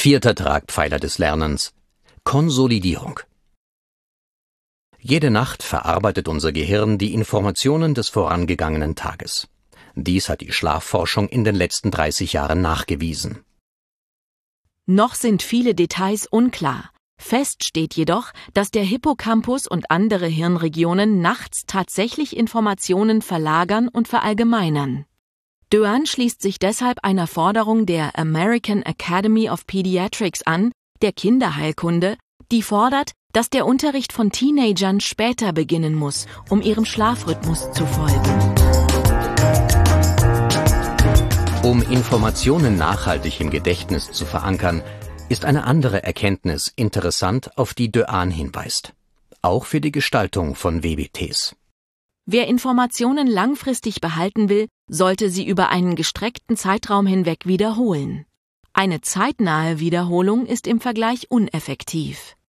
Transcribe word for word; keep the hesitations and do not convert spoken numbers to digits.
Vierter Tragpfeiler des Lernens: Konsolidierung. Jede Nacht verarbeitet unser Gehirn die Informationen des vorangegangenen Tages. Dies hat die Schlafforschung in den letzten dreißig Jahren nachgewiesen. Noch sind viele Details unklar. Fest steht jedoch, dass der Hippocampus und andere Hirnregionen nachts tatsächlich Informationen verlagern und verallgemeinern. Dehaene schließt sich deshalb einer Forderung der American Academy of Pediatrics an, der Kinderheilkunde, die fordert, dass der Unterricht von Teenagern später beginnen muss, um ihrem Schlafrhythmus zu folgen. Um Informationen nachhaltig im Gedächtnis zu verankern, ist eine andere Erkenntnis interessant, auf die Dehaene hinweist. Auch für die Gestaltung von W B Ts. Wer Informationen langfristig behalten will, sollte sie über einen gestreckten Zeitraum hinweg wiederholen. Eine zeitnahe Wiederholung ist im Vergleich uneffektiv.